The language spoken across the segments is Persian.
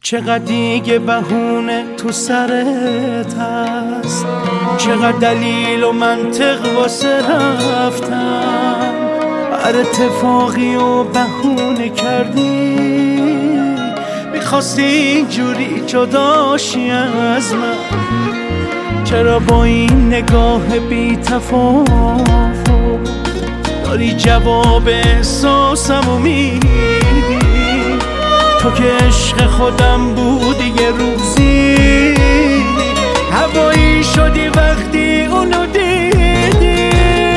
چقدر دیگه بهونه تو سرت هست، چقدر دلیل و منطق واسه رفتن. هر اتفاقی و بهونه کردی، میخواستی اینجوری جداشی از من. چرا با این نگاه بی تفاوت داری جواب احساسمو میدی؟ تو که عشق خودم بودی یه روزی، هوایی شدی وقتی اونو دیدی.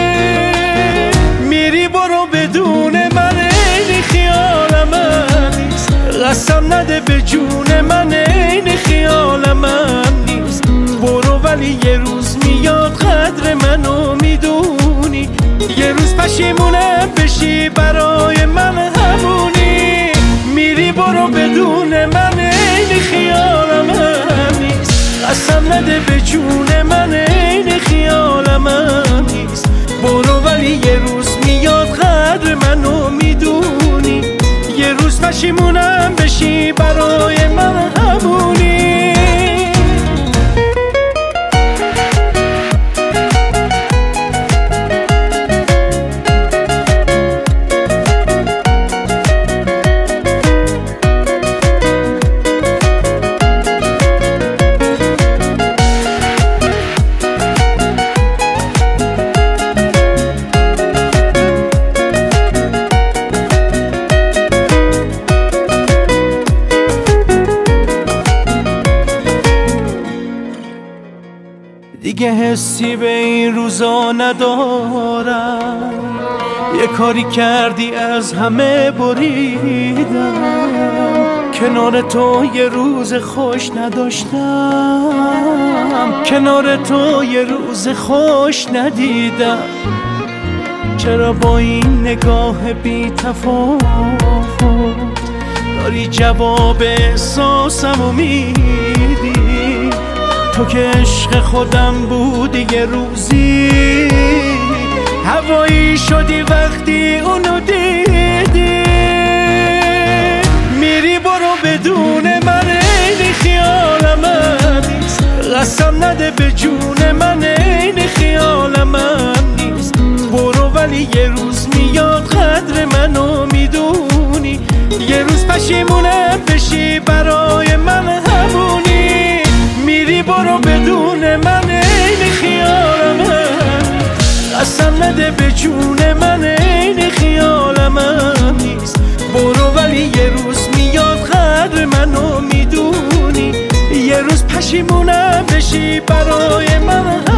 میری برو بدون من، این خیال من نیست. قسم نده به جون من، این خیال من نیست. برو ولی یه روز میاد قدر منو میدونی. یه روز پشیمونم بشی برای من همونی. میری برو بدون من، این خیال من نیست. قسم نده به جون من، این خیال من نیست. برو ولی یه روز میاد قدر منو میدونی. یه روز پشیمونم بشی برای من همونی. دیگه حسی به این روزا ندارم. یه کاری کردی از همه بریدم. کنار تو یه روز خوش نداشتم، کنار تو یه روز خوش ندیدم. چرا با این نگاه بی تفاوت داری جواب احساسمو میدی؟ تو که عشق خودم بودی یه روزی، هوایی شدی وقتی اونو دیدی. میری برو بدون من، این خیال من نیست. قسم نده به جون من، این خیال من نیست. برو ولی یه روز میاد قدر منو میدونی. یه روز پشیمونم بشی برای من همونی. میری برو بدون من، این خیال من. قسم نده به جون من، این خیال من نیست. برو ولی یه روز میاد قدر منو میدونی. یه روز پشیمونم بشی برای من